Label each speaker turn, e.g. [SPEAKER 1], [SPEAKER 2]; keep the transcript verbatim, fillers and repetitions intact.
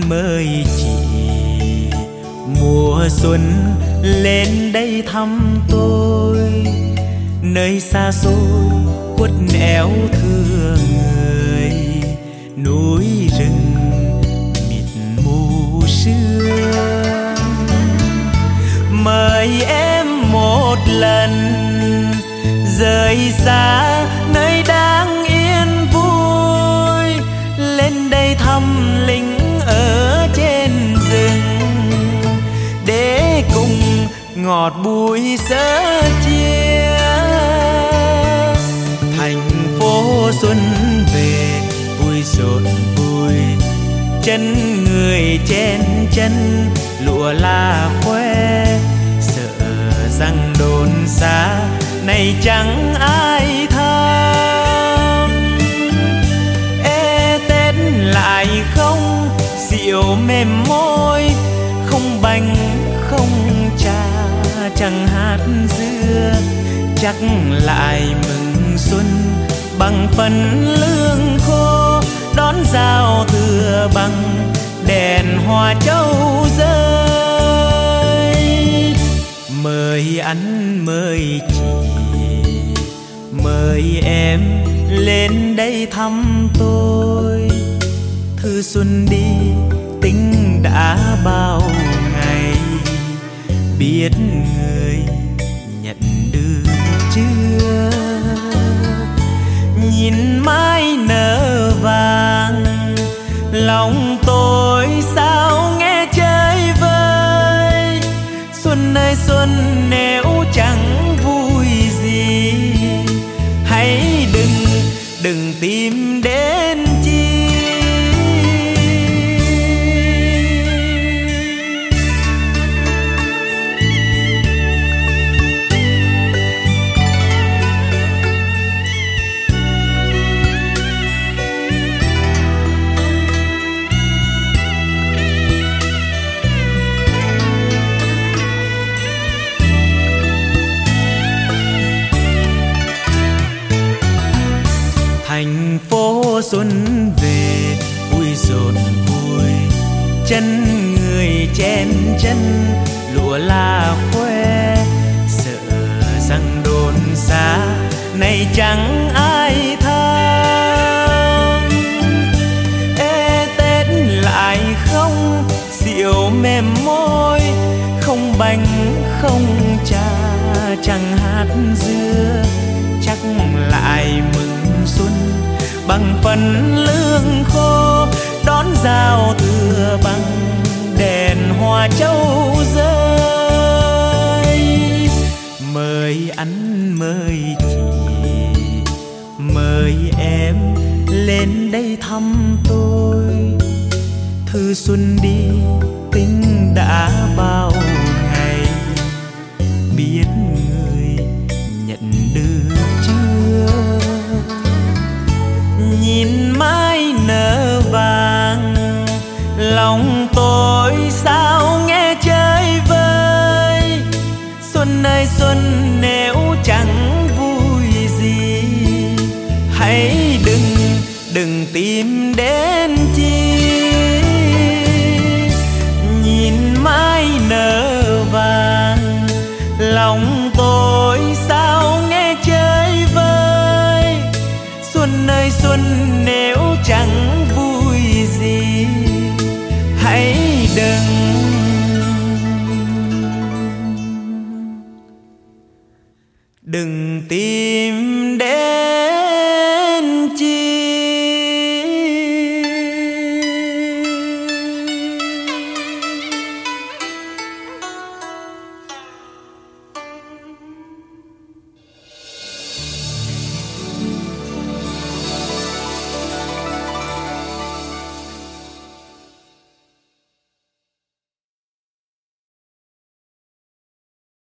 [SPEAKER 1] mời chị mùa xuân lên đây thăm tôi, nơi xa xôi khuất éo thương người, núi rừng mịt mù sương. Mời em một lần rời xa nơi đang yên vui, lên đây thăm lính ở trên rừng để cùng ngọt bùi sớ chia. Thành phố xuân về vui rộn vui, chân người chen chân lụa la khoe, sợ rằng đồn xa này chẳng ai thăm. Ê Tết lại không rượu mềm môi, không bánh không trà chẳng hạt dưa, chắc lại mừng xuân bằng phần lương khô, đón giao thừa bằng đèn hoa châu rơi. Mời anh mời chị, mời em lên đây thăm tôi, thư xuân đi tính đã bao ngày, biết người nhận được chưa. Nhìn mai nở vàng lòng tôi sao nghe chơi vơi, xuân ơi xuân nếu chẳng vui gì hãy đừng đừng tìm đến chi. Thành phố xuân về vui rộn vui, chân người chen chân lụa la khoe, sợ rằng đồn xa này chẳng ai thăm. Ê Tết lại không rượu mềm môi, không bánh không trà chẳng hạt dưa, chắc lại mừng xuân bằng phần lương khô, đón giao thừa bằng đèn hoa châu rơi. Mời anh mời chị, mời em lên đây thăm tôi, thư xuân đi tính đã bao ngày, biết người nhận được chưa. Nhìn mai nở vàng lòng tôi sao nghe chơi vơi, xuân ơi xuân nếu chẳng vui gì hãy đừng đừng tìm đến chi. Nhìn mai nở vàng lòng tôi sao nghe chơi vơi, xuân ơi xuân nếu chẳng vui gì hãy đừng đừng tìm